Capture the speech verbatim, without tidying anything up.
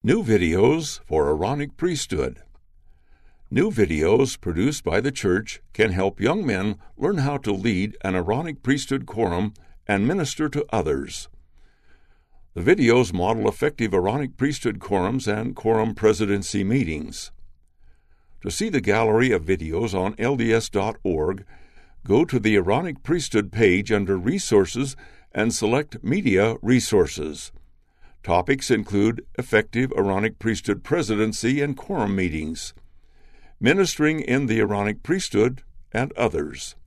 New videos for Aaronic priesthood. New videos produced by the Church can help young men learn how to lead an Aaronic priesthood quorum and minister to others. The videos model effective Aaronic priesthood quorums and quorum presidency meetings. To see the gallery of videos on L D S dot org, go to the Aaronic priesthood page under Resources and select Media Resources. Topics include effective Aaronic priesthood presidency and quorum meetings, ministering in the Aaronic priesthood, and others.